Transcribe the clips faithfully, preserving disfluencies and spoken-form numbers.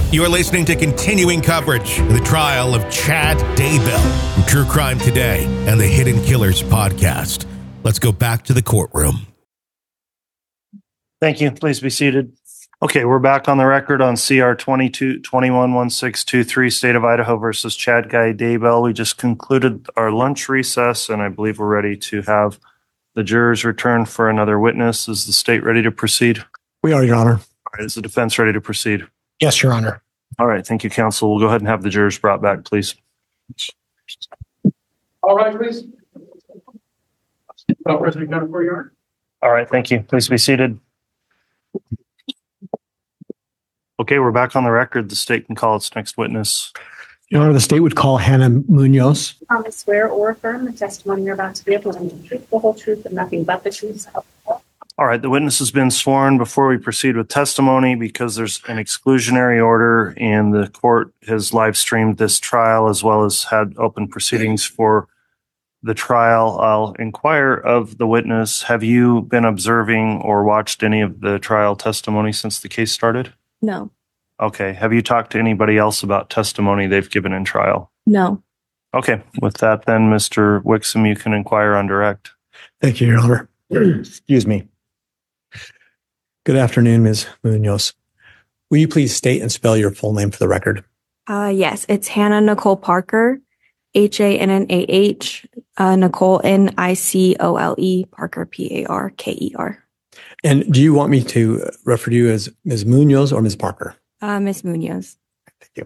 You are listening to continuing coverage of the trial of Chad Daybell from True Crime Today and the Hidden Killers podcast. Let's go back to the courtroom. Thank you. Please be seated. Okay, we're back on the record on C R twenty-two twenty-one one six two three, State of Idaho versus Chad Guy Daybell. We just concluded our lunch recess, and I believe we're ready to have the jurors return for another witness. Is the state ready to proceed? We are, Your Honor. All right, is the defense ready to proceed? Yes, Your Honor. All right, thank you, counsel. We'll go ahead and have the jurors brought back, please. All right, please. All right, thank you. Please be seated. Okay, we're back on the record. The state can call its next witness. Your Honor, the state would call Hannah Munoz. Promise, swear or affirm the testimony you're about to give will be the truth, the whole truth, and nothing but the truth. All right, the witness has been sworn. Before we proceed with testimony, because there's an exclusionary order and the court has live streamed this trial as well as had open proceedings for the trial, I'll inquire of the witness. Have you been observing or watched any of the trial testimony since the case started? No. Okay. Have you talked to anybody else about testimony they've given in trial? No. Okay. With that, then, Mister Wixom, you can inquire on direct. Thank you, Your Honor. Excuse me. Good afternoon, Miz Munoz. Will you please state and spell your full name for the record? Uh, yes, it's Hannah Nicole Parker, H A N N A H, uh, Nicole N I C O L E, Parker P A R K E R. And do you want me to refer to you as Miz Munoz or Miz Parker? Uh, Miz Munoz. Thank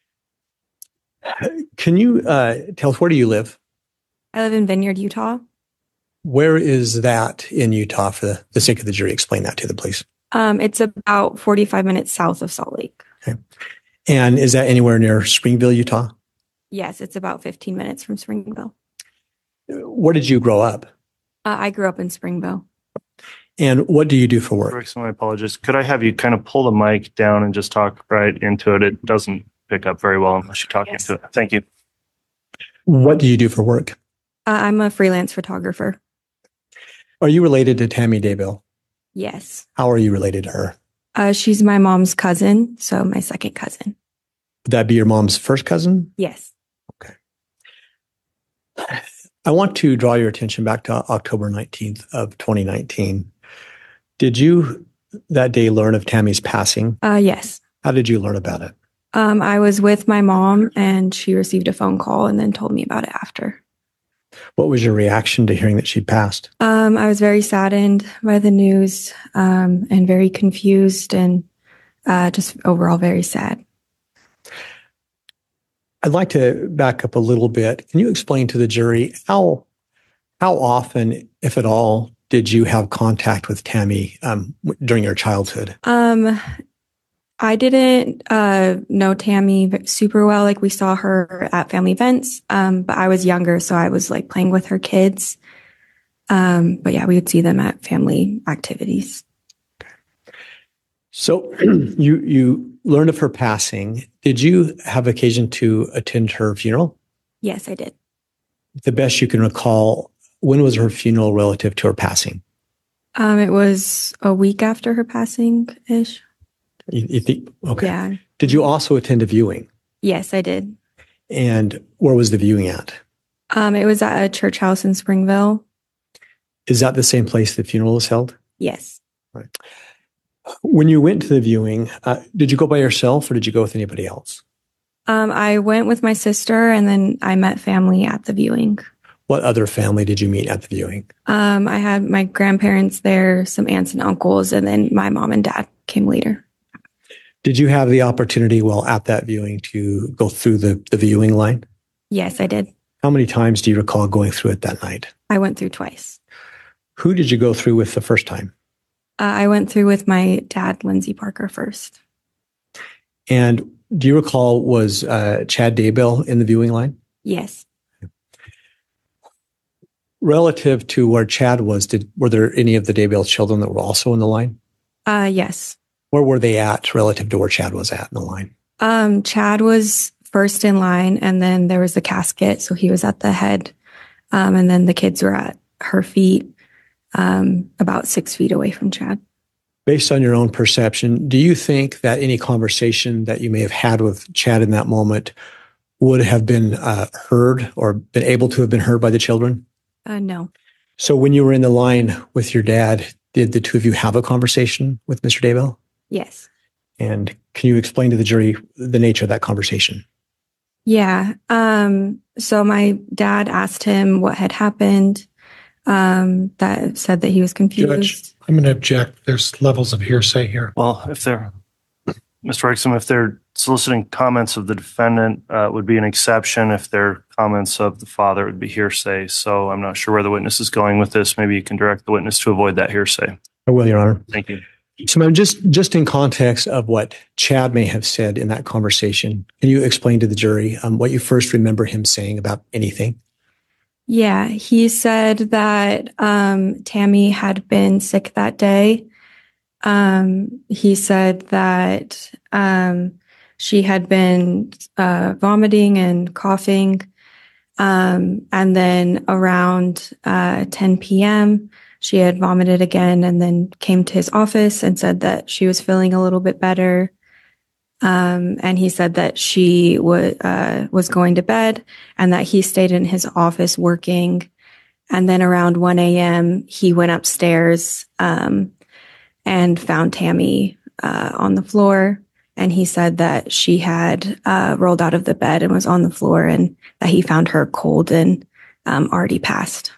you. Can you uh, tell us, where do you live? I live in Vineyard, Utah. Where is that in Utah? For the, the sake of the jury, explain that to them, please. Um, it's about forty-five minutes south of Salt Lake. Okay. And is that anywhere near Springville, Utah? Yes, it's about fifteen minutes from Springville. Where did you grow up? Uh, I grew up in Springville. And what do you do for work? Wixom, I apologize. Could I have you kind of pull the mic down and just talk right into it? It doesn't pick up very well unless you talk Yes. into it. Thank you. What do you do for work? Uh, I'm a freelance photographer. Are you related to Tammy Daybell? Yes. How are you related to her? Uh, she's my mom's cousin, so my second cousin. Would that be your mom's first cousin? Yes. Okay. I want to draw your attention back to October nineteenth of twenty nineteen. Did you that day learn of Tammy's passing? Uh, yes. How did you learn about it? Um, I was with my mom and she received a phone call and then told me about it after. What was your reaction to hearing that she'd passed? Um, I was very saddened by the news um, and very confused and uh, just overall very sad. I'd like to back up a little bit. Can you explain to the jury how how often, if at all, did you have contact with Tammy um, during your childhood? Um, I didn't uh, know Tammy super well. Like, we saw her at family events, um, but I was younger, so I was like playing with her kids. Um, but yeah, we would see them at family activities. So you you learned of her passing. Did you have occasion to attend her funeral? Yes, I did. The best you can recall, when was her funeral relative to her passing? Um, it was a week after her passing ish. You, you think, okay. Yeah. Did you also attend a viewing? Yes, I did. And where was the viewing at? Um, it was at a church house in Springville. Is that the same place the funeral was held? Yes. Right. When you went to the viewing, uh, did you go by yourself or did you go with anybody else? Um, I went with my sister and then I met family at the viewing. What other family did you meet at the viewing? Um, I had my grandparents there, some aunts and uncles, and then my mom and dad came later. Did you have the opportunity while at that viewing to go through the, the viewing line? Yes, I did. How many times do you recall going through it that night? I went through twice. Who did you go through with the first time? Uh, I went through with my dad, Lindsay Parker, first. And do you recall, was uh, Chad Daybell in the viewing line? Yes. Relative to where Chad was, did were there any of the Daybell children that were also in the line? Uh, yes. Where were they at relative to where Chad was at in the line? Um, Chad was first in line, and then there was the casket, so he was at the head, um, and then the kids were at her feet, um, about six feet away from Chad. Based on your own perception, do you think that any conversation that you may have had with Chad in that moment would have been uh, heard or been able to have been heard by the children? Uh, no. So when you were in the line with your dad, did the two of you have a conversation with Mister Daybell? Yes. And can you explain to the jury the nature of that conversation? Yeah. Um, so my dad asked him what had happened. Um, that said that he was confused. Judge, I'm going to object. There's levels of hearsay here. Well, if they're, Mister Exum, if they're soliciting comments of the defendant, uh, would be an exception. If they're comments of the father, it would be hearsay. So I'm not sure where the witness is going with this. Maybe you can direct the witness to avoid that hearsay. I will, Your Honor. Thank you. So I'm just, just in context of what Chad may have said in that conversation, can you explain to the jury um, what you first remember him saying about anything? Yeah, he said that um, Tammy had been sick that day. Um, he said that um, she had been uh, vomiting and coughing. Um, and then around uh, ten p.m., she had vomited again and then came to his office and said that she was feeling a little bit better. Um, and he said that she w- uh, was going to bed and that he stayed in his office working. And then around one a.m., he went upstairs um, and found Tammy uh, on the floor. And he said that she had uh, rolled out of the bed and was on the floor and that he found her cold and um, already passed.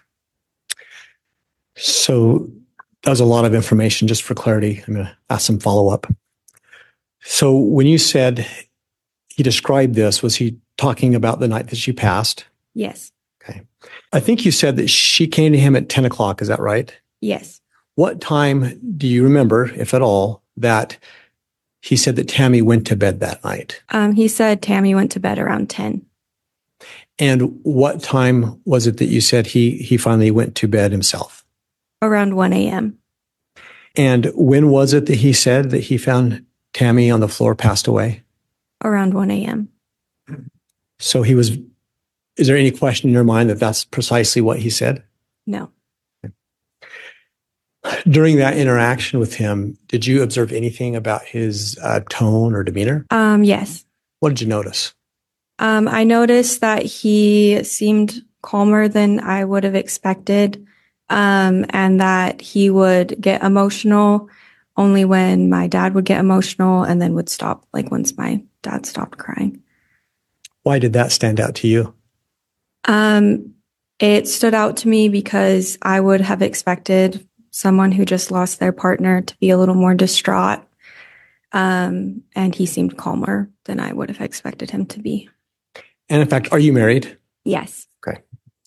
So that was a lot of information. Just for clarity, I'm going to ask some follow-up. So when you said he described this, was he talking about the night that she passed? Yes. Okay. I think you said that she came to him at ten o'clock. Is that right? Yes. What time do you remember, if at all, that he said that Tammy went to bed that night? Um, he said Tammy went to bed around ten. And what time was it that you said he he finally went to bed himself? Around one a.m. And when was it that he said that he found Tammy on the floor, passed away? Around one a.m. So he was, is there any question in your mind that that's precisely what he said? No. During that interaction with him, did you observe anything about his uh, tone or demeanor? Um, yes. What did you notice? Um, I noticed that he seemed calmer than I would have expected, um, and that he would get emotional only when my dad would get emotional and then would stop, like once my dad stopped crying. Why did that stand out to you? Um, it stood out to me because I would have expected someone who just lost their partner to be a little more distraught. Um, and he seemed calmer than I would have expected him to be. And in fact, are you married? Yes. Okay.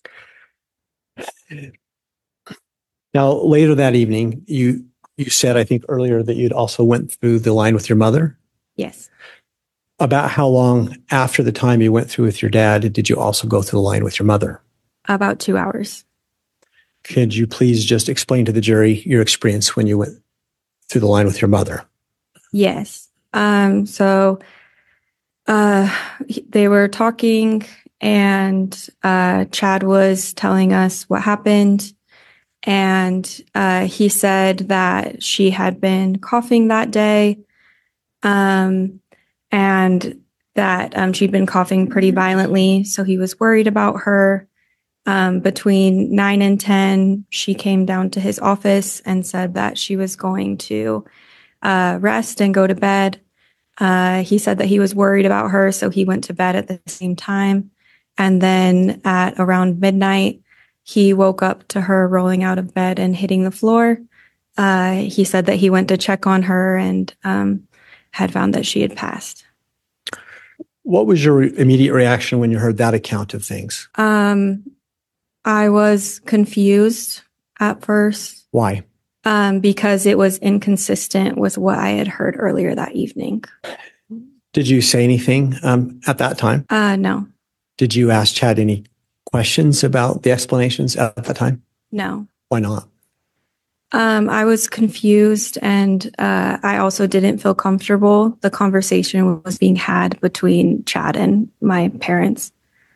Now, later that evening, you you said, I think earlier, that you'd also went through the line with your mother. Yes. About how long after the time you went through with your dad did you also go through the line with your mother? About two hours. Could you please just explain to the jury your experience when you went through the line with your mother? Yes. Um, so uh, they were talking and uh, Chad was telling us what happened. And uh, he said that she had been coughing that day um, and that um, she'd been coughing pretty violently. So he was worried about her. Um, between nine and ten, she came down to his office and said that she was going to uh, rest and go to bed. Uh, he said that he was worried about her, so he went to bed at the same time. And then at around midnight, he woke up to her rolling out of bed and hitting the floor. Uh, he said that he went to check on her and um, had found that she had passed. What was your immediate reaction when you heard that account of things? Um, I was confused at first. Why? Um, because it was inconsistent with what I had heard earlier that evening. Did you say anything um, at that time? Uh, no. Did you ask Chad any questions about the explanations at that time? No. Why not? Um, I was confused and uh, I also didn't feel comfortable. The conversation was being had between Chad and my parents.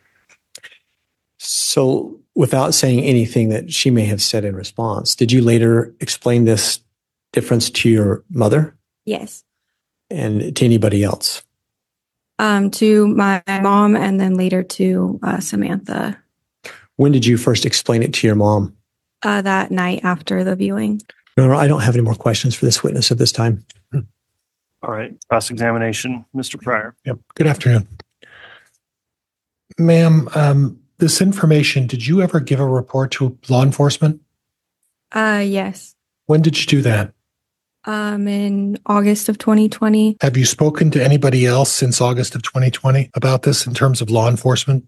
So without saying anything that she may have said in response, did you later explain this difference to your mother Yes. and to anybody else? Um, to my mom and then later to uh, Samantha When did you first explain it to your mom? uh, that night after the viewing. No, no, I don't have any more questions for this witness at this time. All right, cross-examination, Mister Pryor. Yep. Good afternoon. Ma'am, um, this information, did you ever give a report to law enforcement? Uh, yes. When did you do that? Um, in August of twenty twenty. Have you spoken to anybody else since August of twenty twenty about this in terms of law enforcement?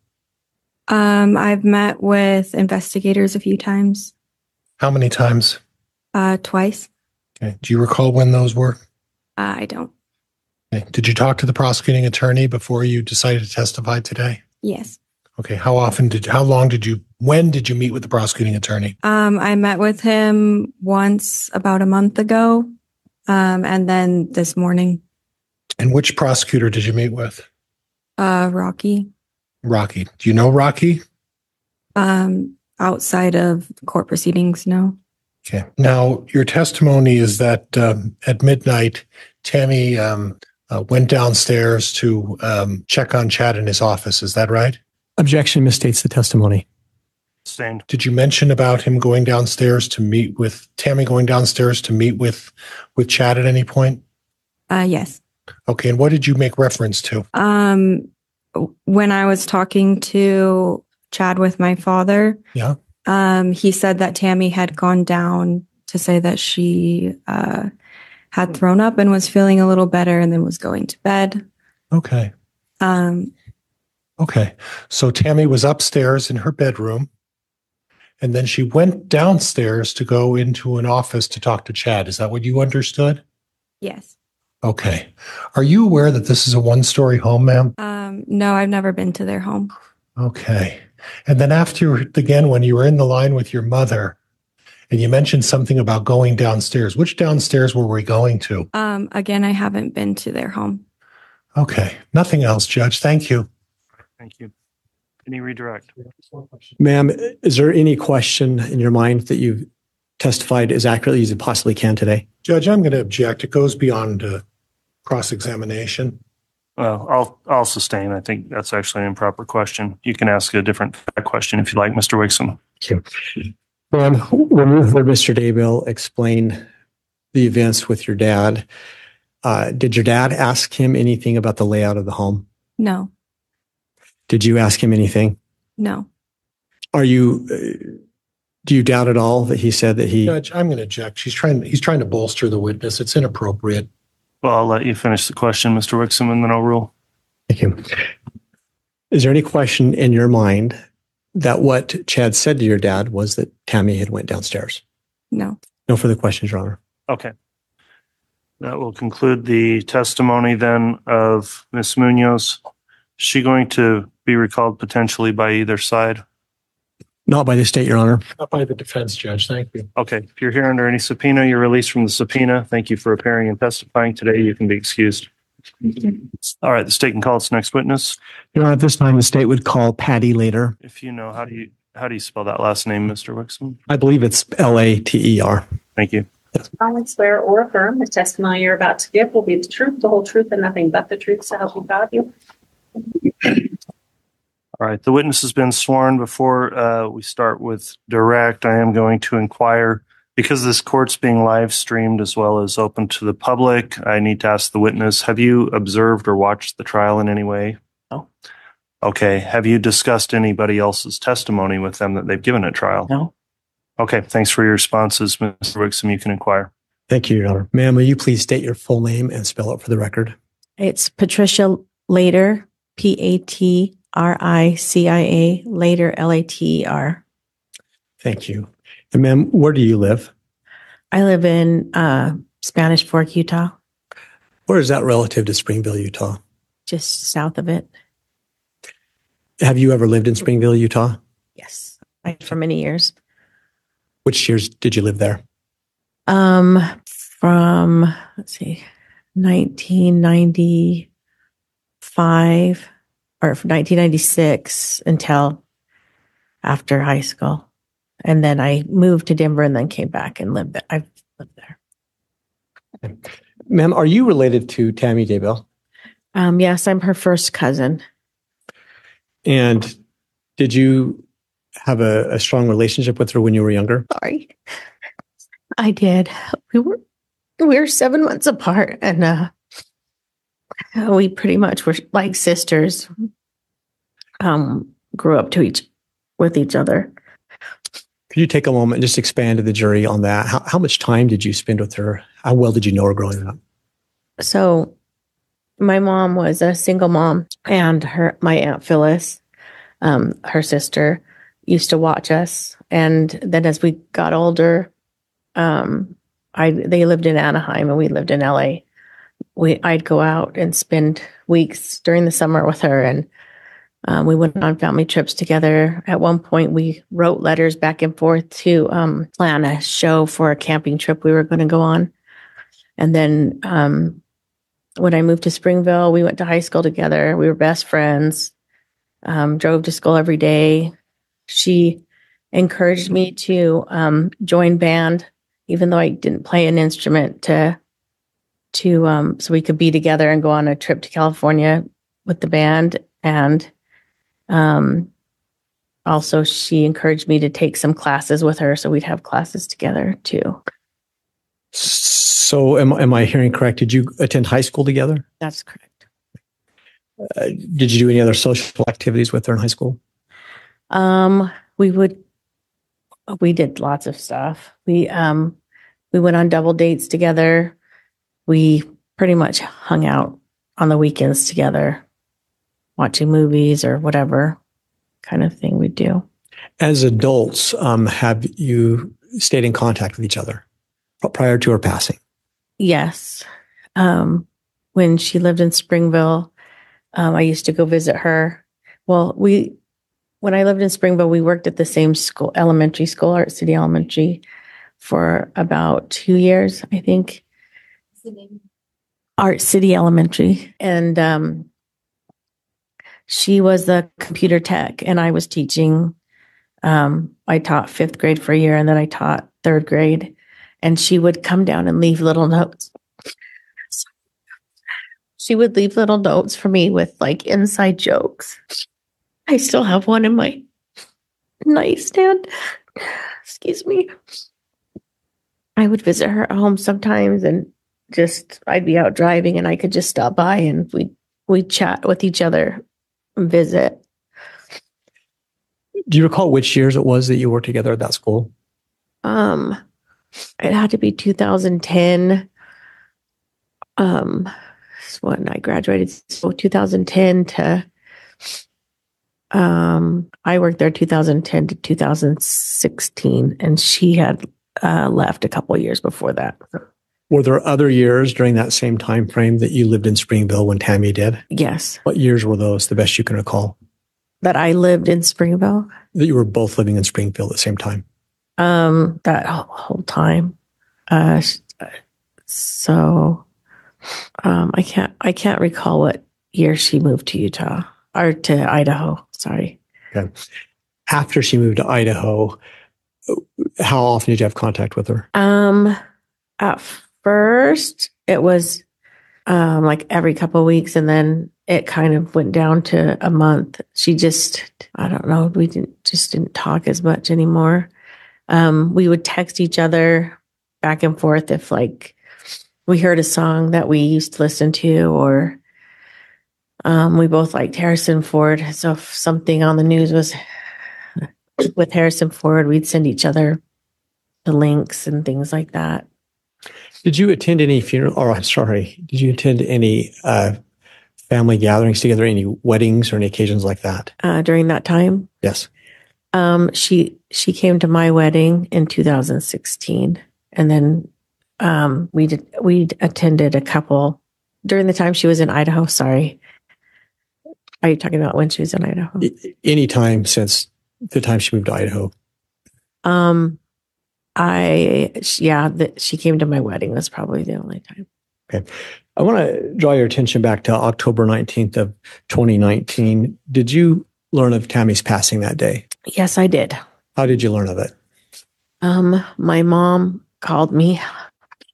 Um, I've met with investigators a few times, How many times? uh, twice. Okay. Do you recall when those were? Uh, I don't. Okay. Did you talk to the prosecuting attorney before you decided to testify today? Yes. Okay. How often did, how long did you, when did you meet with the prosecuting attorney? Um, I met with him once about a month ago, um, and then this morning, And which prosecutor did you meet with? uh, Rocky, Rocky. Do you know Rocky? um, outside of court proceedings. No. Okay. Now, your testimony is that um, at midnight, Tammy um, uh, went downstairs to um, check on Chad in his office. Is that right? Objection misstates the testimony. Sustained. Did you mention about him going downstairs to meet with Tammy going downstairs to meet with with Chad at any point? Uh, yes. Okay. And what did you make reference to? Um, when I was talking to Chad with my father, Yeah. um, he said that Tammy had gone down to say that she uh, had thrown up and was feeling a little better and then was going to bed. Okay. Um, Okay. So Tammy was upstairs in her bedroom, and then she went downstairs to go into an office to talk to Chad. Is that what you understood? yes. Okay. Are you aware that this is a one-story home, ma'am? Um, no, I've never been to their home. Okay. And then after, again, when you were in the line with your mother, and you mentioned something about going downstairs, which downstairs were we going to? Um, again, I haven't been to their home. Okay. Nothing else, Judge. Thank you. Thank you. Any redirect? Ma'am, is there any question in your mind that you've testified as accurately as you possibly can today? Judge, I'm going to object. It goes beyond uh, cross-examination. Well, I'll, I'll sustain. I think that's actually an improper question. You can ask a different question if you like, Mister Wixom. Thank you. Ma'am, when you heard Mister Daybell explain the events with your dad, uh, did your dad ask him anything about the layout of the home? No, Did you ask him anything? no. Are you, uh, do you doubt at all that he said that he, Judge, I'm going to object. She's trying, he's trying to bolster the witness. It's inappropriate. Well, I'll let you finish the question, Mister Wixom, and then I'll rule. thank you. Is there any question in your mind that what Chad said to your dad was that Tammy had went downstairs? No. No further questions, Your Honor. Okay. That will conclude the testimony then of Miz Munoz. Is she going to be recalled potentially by either side? Not by the state, Your Honor. Not by the defense, Judge. Thank you. Okay. If you're here under any subpoena, you're released from the subpoena. Thank you for appearing and testifying today. You can be excused. All right. The state can call its next witness. Your Honor, at this time, the state would call Patty later. If you know, how do you how do you spell that last name, Mister Wixom? I believe it's L A T E R. Thank you. solemnly swear or affirm the testimony you're about to give will be the truth, the whole truth, and nothing but the truth, so help you God. You. All right. The witness has been sworn. Before uh, we start with direct, I am going to inquire, because this court's being live streamed as well as open to the public, I need to ask the witness, have you observed or watched the trial in any way? No. Okay. Have you discussed anybody else's testimony with them that they've given at trial? No. Okay. Thanks for your responses, Mister Wixom. You can inquire. Thank you, Your Honor. Ma'am, will you please state your full name and spell it for the record? It's Patricia Later, P A T R I C I A, Later, L A T E R. Thank you. And ma'am, where do you live? I live in uh, Spanish Fork, Utah, Where is that relative to Springville, Utah? just south of it. Have you ever lived in Springville, Utah? Yes, I, for many years. Which years did you live there? Um, from, let's see, nineteen ninety-five or from nineteen ninety-six until after high school. And then I moved to Denver and then came back and lived there. I've lived there. Ma'am, are you related to Tammy Daybell? Um, yes, I'm her first cousin. And did you have a, a strong relationship with her when you were younger? Sorry. I did. We were we were seven months apart, and uh, we pretty much were like sisters. Um, grew up to each with each other. Could you take a moment and just expand to the jury on that? How, how much time did you spend with her? How well did you know her growing up? So, my mom was a single mom, and her my Aunt Phyllis, um, her sister, used to watch us. And then as we got older, um, I they lived in Anaheim and we lived in L A. We I'd go out and spend weeks during the summer with her, and um, we went on family trips together. At one point, we wrote letters back and forth to um, plan a show for a camping trip we were going to go on. And then um, when I moved to Springville, we went to high school together. We were best friends. Um, drove to school every day. She encouraged me to um, join band, even though I didn't play an instrument, to to um, so we could be together and go on a trip to California with the band. And um, also, she encouraged me to take some classes with her, so we'd have classes together too. So, am, am I hearing correct? Did you attend high school together? That's correct. Uh, did you do any other social activities with her in high school? Um, we would, we did lots of stuff. We, um, we went on double dates together. We pretty much hung out on the weekends together, watching movies or whatever kind of thing we do. As adults, um, have you stayed in contact with each other prior to her passing? Yes. Um, when she lived in Springville, um, I used to go visit her. Well, we, when I lived in Springville, we worked at the same school, elementary school, Art City Elementary, for about two years, I think. Art City Elementary. And um, she was the computer tech, and I was teaching. Um, I taught fifth grade for a year, and then I taught third grade. And she would come down and leave little notes. She would leave little notes for me with like inside jokes. I still have one in my nightstand. Excuse me. I would visit her at home sometimes, and just I'd be out driving and I could just stop by and we we'd chat with each other and visit. Do you recall which years it was that you were together at that school? Um, it had to be two thousand ten. Um, that's when I graduated. So two thousand ten to, um, I worked there two thousand ten to two thousand sixteen, and she had uh, left a couple of years before that. Were there other years during that same time frame that you lived in Springville when Tammy did? Yes. What years were those, the best you can recall? That I lived in Springville? That you were both living in Springfield at the same time? Um, that whole time. Uh, so, um, I can't, I can't recall what year she moved to Utah or to Idaho. Sorry. Okay. After she moved to Idaho, how often did you have contact with her? Um, at first it was, um, like every couple of weeks, and then it kind of went down to a month. She just, I don't know, we didn't, just didn't talk as much anymore. Um, we would text each other back and forth if like we heard a song that we used to listen to, or um, we both liked Harrison Ford. So if something on the news was with Harrison Ford, we'd send each other the links and things like that. Did you attend any funeral, or I'm sorry, did you attend any uh, family gatherings together, any weddings or any occasions like that? Uh, during that time? Yes. Um, she, she came to my wedding in two thousand sixteen, and then, um, we did, we attended a couple during the time she was in Idaho. Sorry. Are you talking about when she was in Idaho? Any time since the time she moved to Idaho? Um, I, yeah, the, she came to my wedding. That's probably the only time. Okay. I want to draw your attention back to October nineteenth of twenty nineteen. Did you learn of Tammy's passing that day? Yes, I did. How did you learn of it? Um, my mom called me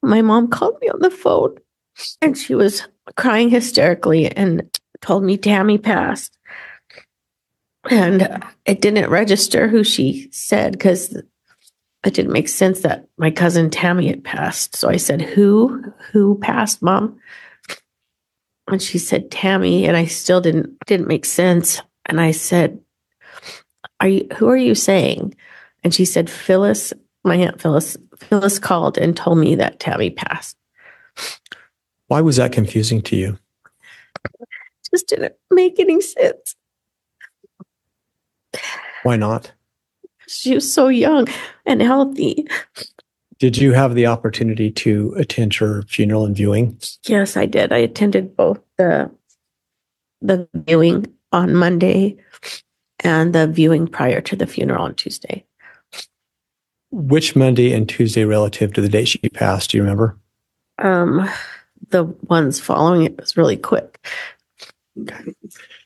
my mom called me on the phone and she was crying hysterically and told me Tammy passed. And it didn't register who she said because it didn't make sense that my cousin Tammy had passed. So I said, who, who passed, Mom? And she said, Tammy. And I still didn't, didn't make sense. And I said, are you, who are you saying? And she said, Phyllis, my Aunt Phyllis, Phyllis called and told me that Tammy passed. Why was that confusing to you? It just didn't make any sense. Why not? She was so young and healthy. Did you have the opportunity to attend her funeral and viewing? Yes, I did. I attended both the the viewing on Monday and the viewing prior to the funeral on Tuesday. Which Monday and Tuesday relative to the date she passed? Do you remember? Um, the ones following it was really quick. Okay.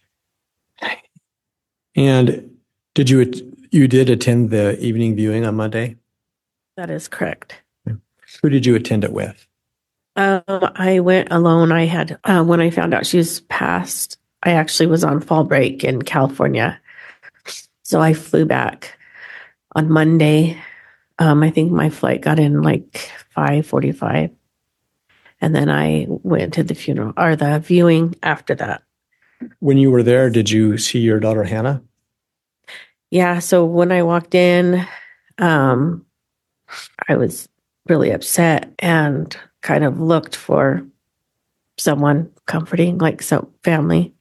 And did you you did attend the evening viewing on Monday? That is correct. Who did you attend it with? Um, I went alone. I had uh, when I found out she was passed, I actually was on fall break in California, so I flew back on Monday. Um, I think my flight got in like five forty-five, and then I went to the funeral or the viewing after that. When you were there, did you see your daughter Hannah? Yeah. So when I walked in, um, I was really upset and kind of looked for someone comforting, like some family.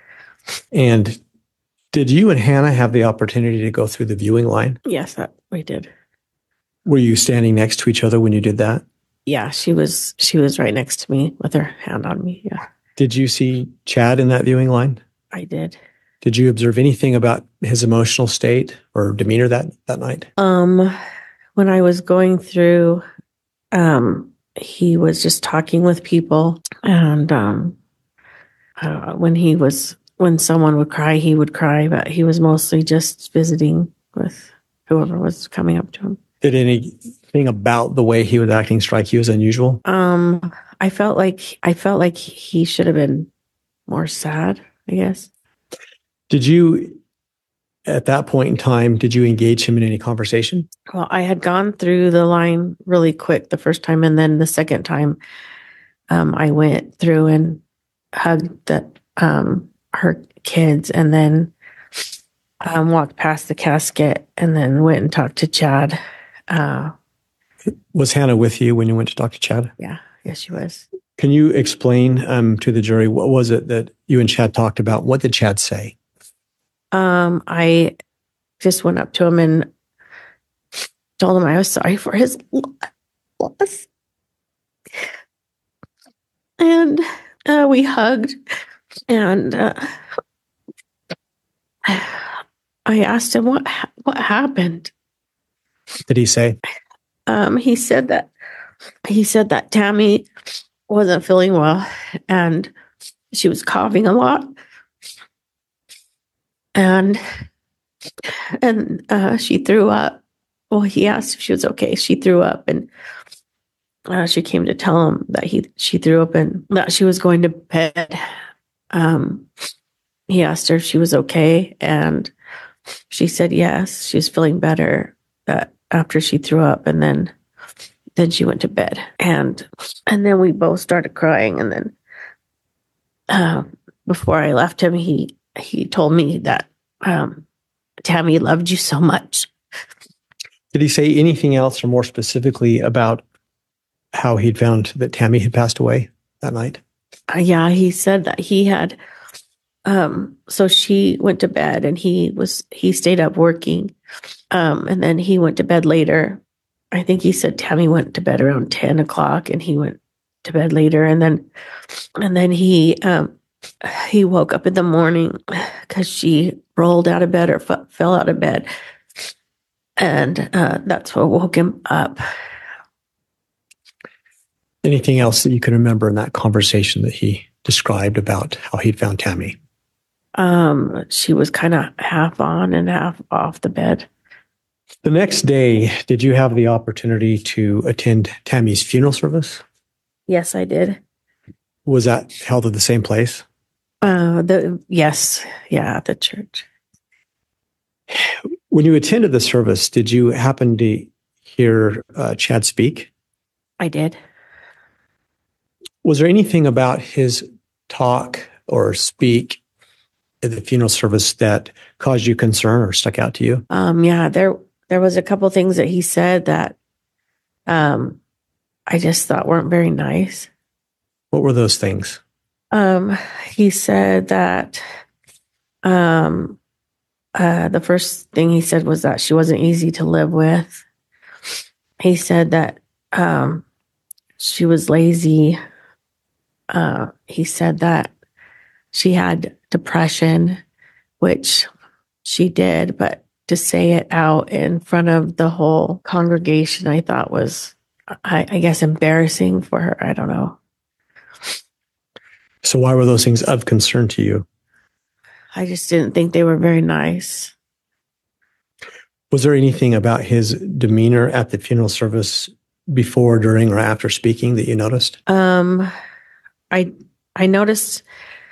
And did you and Hannah have the opportunity to go through the viewing line? Yes, that we did. Were you standing next to each other when you did that? Yeah, she was. She was right next to me with her hand on me. Yeah. Did you see Chad in that viewing line? I did. Did you observe anything about his emotional state or demeanor that, that night? Um, when I was going through, um, he was just talking with people, and um, uh, when he was when someone would cry, he would cry, but he was mostly just visiting with whoever was coming up to him. Did anything about the way he was acting strike you as unusual? Um, I felt like I felt like he should have been more sad, I guess. Did you, at that point in time, did you engage him in any conversation? Well, I had gone through the line really quick the first time, and then the second time, um, I went through and hugged the, um, her kids, and then um, walked past the casket, and then went and talked to Chad. Uh, Was Hannah with you when you went to talk to Chad? yeah, yes, she was. Can you explain um, to the jury what was it that you and Chad talked about? What did Chad say? Um, I just went up to him and told him I was sorry for his loss. And uh, we hugged, and uh, I asked him what what happened. Did he say? Um, he said that he said that Tammy wasn't feeling well, and she was coughing a lot. And and uh, she threw up. Well, he asked if she was okay. She threw up, and uh, she came to tell him that he she threw up and that she was going to bed. Um, he asked her if she was okay, and she said yes. She was feeling better uh, after she threw up, and then then she went to bed. And and then we both started crying. And then uh, before I left him, he. He told me that um, Tammy loved you so much. Did he say anything else or more specifically about how he'd found that Tammy had passed away that night? Uh, yeah, he said that he had, um, so she went to bed and he was, he stayed up working. Um, and then he went to bed later. I think he said Tammy went to bed around ten o'clock and he went to bed later. And then, and then he, um, he woke up in the morning because she rolled out of bed or f- fell out of bed. And uh, that's what woke him up. Anything else that you can remember in that conversation that he described about how he'd found Tammy? Um, she was kind of half on and half off the bed. The next day, did you have the opportunity to attend Tammy's funeral service? Yes, I did. Was that held at the same place? Uh, the yes, yeah, at the church. When you attended the service, did you happen to hear uh, Chad speak? I did. Was there anything about his talk or speak at the funeral service that caused you concern or stuck out to you? Um, yeah, there there was a couple things that he said that um, I just thought weren't very nice. What were those things? Um, he said that um, uh, the first thing he said was that she wasn't easy to live with. He said that um, she was lazy. Uh, he said that she had depression, which she did, but to say it out in front of the whole congregation, I thought was, I, I guess, embarrassing for her. I don't know. So why were those things of concern to you? I just didn't think they were very nice. Was there anything about his demeanor at the funeral service before, during, or after speaking that you noticed? Um, I I noticed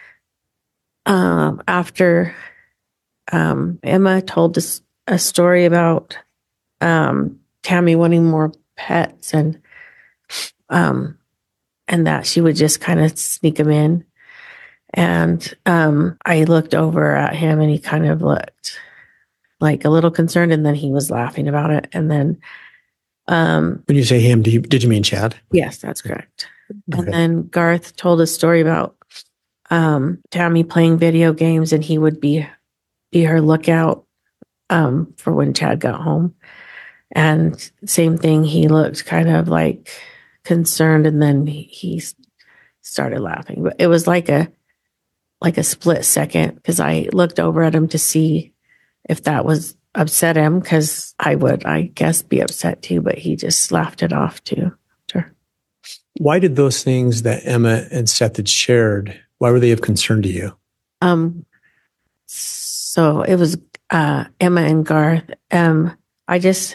um, after um, Emma told us a story about um, Tammy wanting more pets and um, and that she would just kind of sneak them in. And um, I looked over at him and he kind of looked like a little concerned, and then he was laughing about it. And then um, when you say him, do you, did you mean Chad? Yes, that's correct. Okay. And then Garth told a story about um, Tammy playing video games, and he would be be her lookout um, for when Chad got home. And same thing, he looked kind of like concerned, and then he, he started laughing. But it was like a like a split second, because I looked over at him to see if that was upset him, because I would, I guess, be upset too. But he just laughed it off too. Sure. Why did those things that Emma and Seth had shared, why were they of concern to you? Um, so it was uh, Emma and Garth. Um, I just,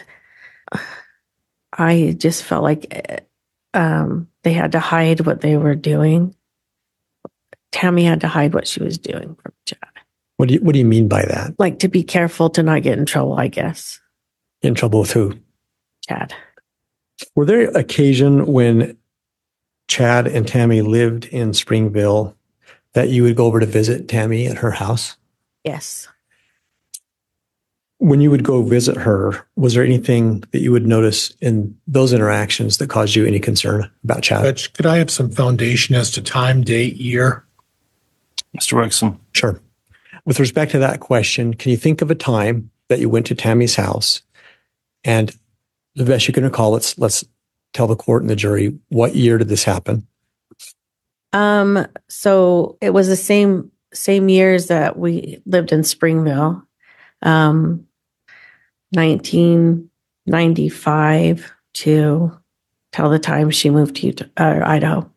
I just felt like um, they had to hide what they were doing. Tammy had to hide what she was doing from Chad. What do you What do you mean by that? Like to be careful to not get in trouble, I guess. In trouble with who? Chad. Were there occasion when Chad and Tammy lived in Springville that you would go over to visit Tammy at her house? Yes. When you would go visit her, was there anything that you would notice in those interactions that caused you any concern about Chad? Judge, could I have some foundation as to time, date, year? Mister Wexham. Sure. With respect to that question, can you think of a time that you went to Tammy's house, and the best you can recall, let's let's tell the court and the jury, what year did this happen? Um, so it was the same same years that we lived in Springville. Um, nineteen ninety-five to till the time she moved to Utah, uh, Idaho.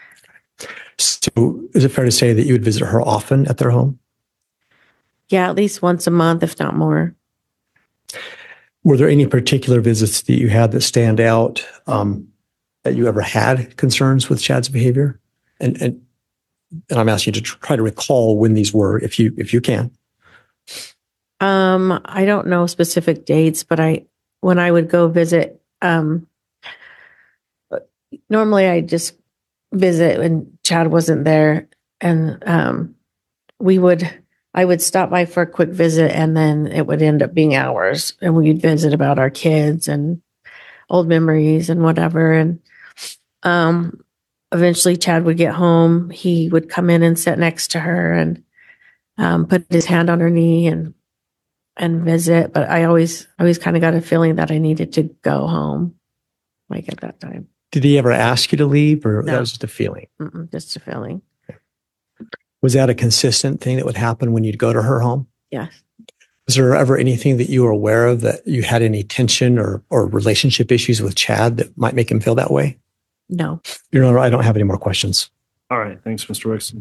So is it fair to say that you would visit her often at their home? Yeah, at least once a month, if not more. Were there any particular visits that you had that stand out, um, that you ever had concerns with Chad's behavior? And, and and I'm asking you to try to recall when these were, if you if you can. Um, I don't know specific dates, but I when I would go visit, um, normally I just visit when Chad wasn't there, and um, we would. I would stop by for a quick visit, and then it would end up being hours, and we'd visit about our kids and old memories and whatever. And um, eventually Chad would get home. He would come in and sit next to her and um, put his hand on her knee and and visit. But I always, always kind of got a feeling that I needed to go home, like at that time. Did he ever ask you to leave, or No. that was just a feeling? Mm-mm, just a feeling. Was that a consistent thing that would happen when you'd go to her home? Yes. Was there ever anything that you were aware of that you had any tension or, or relationship issues with Chad that might make him feel that way? No. Your Honor, I don't have any more questions. All right. Thanks, Mister Wexham.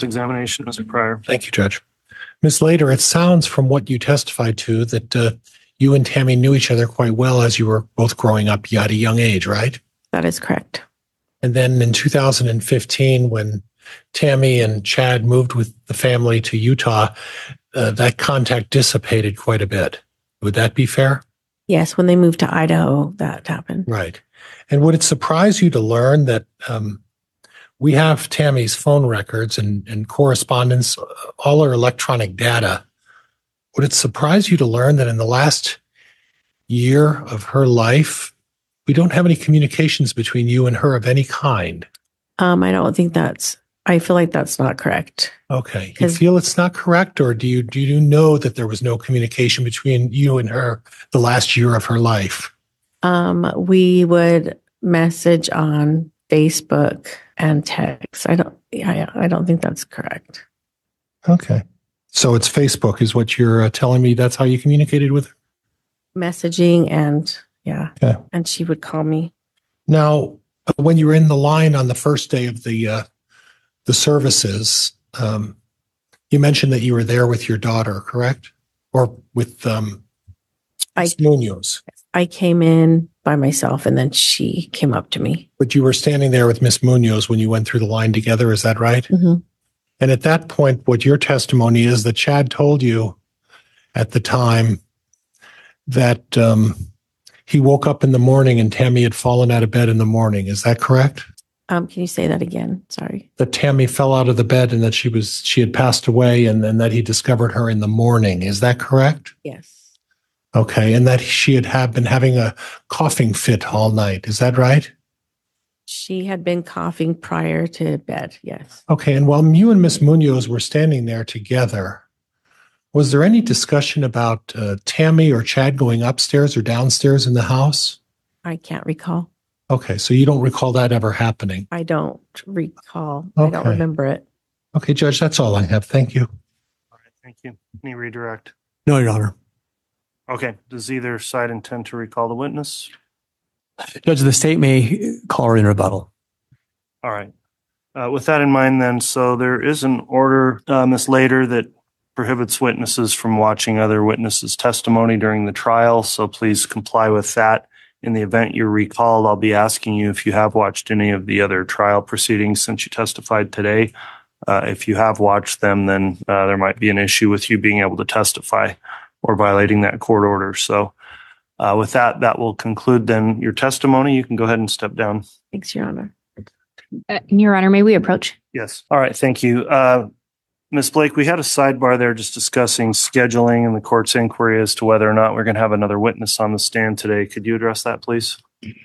Cross-examination, Mister Pryor. Thank you, Judge. Miz Lader, it sounds from what you testified to that uh, you and Tammy knew each other quite well as you were both growing up at a young age, right? That is correct. And then in two thousand fifteen, when Tammy and Chad moved with the family to Utah, uh, that contact dissipated quite a bit. Would that be fair? Yes, when they moved to Idaho, that happened. Right. And would it surprise you to learn that um, we have Tammy's phone records and, and correspondence, all her electronic data? Would it surprise you to learn that in the last year of her life, we don't have any communications between you and her of any kind? Um, I don't think that's, I feel like that's not correct. Okay. You 'Cause- feel it's not correct, or do you do you know that there was no communication between you and her the last year of her life? Um, we would message on Facebook and text. I don't, I, I don't think that's correct. Okay. So it's Facebook is what you're uh, telling me. That's how you communicated with her? Messaging and yeah. Okay. And she would call me. Now, when you were in the line on the first day of the uh, the services, um, you mentioned that you were there with your daughter, correct? Or with um, I- Miz Munoz. I came in by myself and then she came up to me. But you were standing there with Miss Munoz when you went through the line together. Is that right? Mm-hmm. And at that point, what your testimony is that Chad told you at the time that um, he woke up in the morning and Tammy had fallen out of bed in the morning. Is that correct? Um, can you say that again? Sorry. That Tammy fell out of the bed and that she was she had passed away, and then that he discovered her in the morning. Is that correct? Yes. Okay. And that she had have been having a coughing fit all night. Is that right? She had been coughing prior to bed. Yes. Okay. And while you and Miss Munoz were standing there together, was there any discussion about uh, Tammy or Chad going upstairs or downstairs in the house? I can't recall. Okay. So you don't recall that ever happening? I don't recall. I don't Okay. remember it. Okay, Judge, that's all I have. Thank you. All right, thank you. Any redirect? No, Your Honor. Okay, does either side intend to recall the witness? Judge, the state may call her in rebuttal. All right. Uh, with that in mind, then, so there is an order, uh, Miz Later, that prohibits witnesses from watching other witnesses' testimony during the trial. So please comply with that. In the event you're recalled, I'll be asking you if you have watched any of the other trial proceedings since you testified today. Uh, if you have watched them, then uh, there might be an issue with you being able to testify or violating that court order. So uh, with that, that will conclude then your testimony. You can go ahead and step down. Thanks, Your Honor. Uh, Your Honor, may we approach? Yes. All right. Thank you. Uh, Miz Blake, we had a sidebar there just discussing scheduling and the court's inquiry as to whether or not we're going to have another witness on the stand today. Could you address that, please?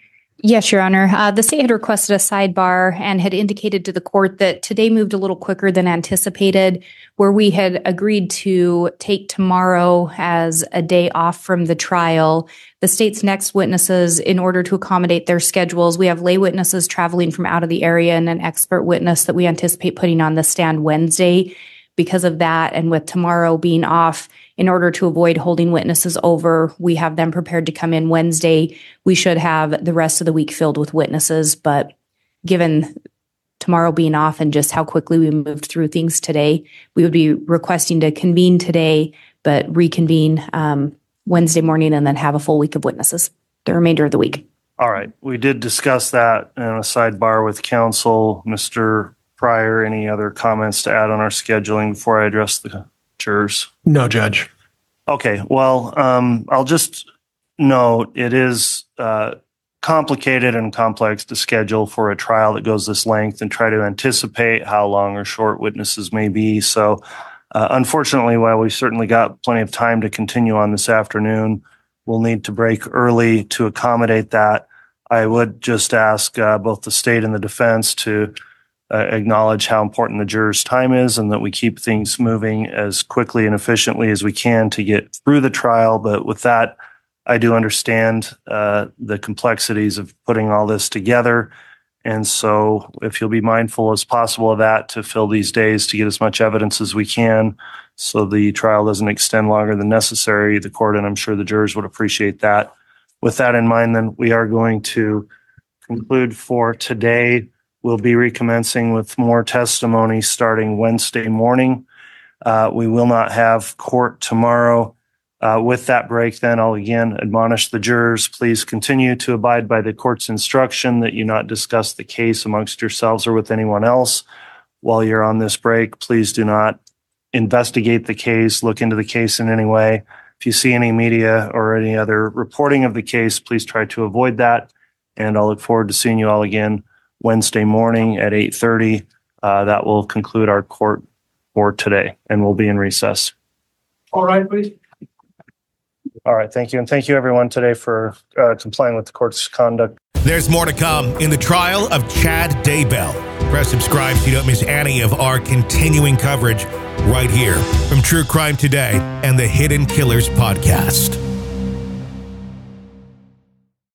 Yes, Your Honor. Uh, the state had requested a sidebar and had indicated to the court that today moved a little quicker than anticipated, where we had agreed to take tomorrow as a day off from the trial. The state's next witnesses, in order to accommodate their schedules, we have lay witnesses traveling from out of the area and an expert witness that we anticipate putting on the stand Wednesday. Because of that, and with tomorrow being off, in order to avoid holding witnesses over, we have them prepared to come in Wednesday. We should have the rest of the week filled with witnesses, but given tomorrow being off and just how quickly we moved through things today, we would be requesting to convene today, but reconvene um, Wednesday morning and then have a full week of witnesses the remainder of the week. All right. We did discuss that in a sidebar with counsel. Mister Pryor, any other comments to add on our scheduling before I address the jurors? No, Judge. Okay, well, um, I'll just note it is uh, complicated and complex to schedule for a trial that goes this length and try to anticipate how long or short witnesses may be. So, uh, unfortunately, while we certainly got plenty of time to continue on this afternoon, we'll need to break early to accommodate that. I would just ask uh, both the state and the defense to Uh, acknowledge how important the jurors' time is and that we keep things moving as quickly and efficiently as we can to get through the trial. But with that, I do understand uh, the complexities of putting all this together. And so if you'll be mindful as possible of that to fill these days to get as much evidence as we can so the trial doesn't extend longer than necessary, the court, and I'm sure the jurors would appreciate that. With that in mind, then we are going to conclude for today. We'll be recommencing with more testimony starting Wednesday morning. Uh, we will not have court tomorrow. Uh, with that break, then I'll again admonish the jurors, please continue to abide by the court's instruction that you not discuss the case amongst yourselves or with anyone else. While you're on this break, please do not investigate the case, look into the case in any way. If you see any media or any other reporting of the case, please try to avoid that. And I'll look forward to seeing you all again Wednesday morning at eight thirty. Uh, that will conclude our court for today, and we'll be in recess. All right, please. All right, thank you. And thank you, everyone, today for uh, complying with the court's conduct. There's more to come in the trial of Chad Daybell. Press subscribe so you don't miss any of our continuing coverage right here from True Crime Today and the Hidden Killers podcast.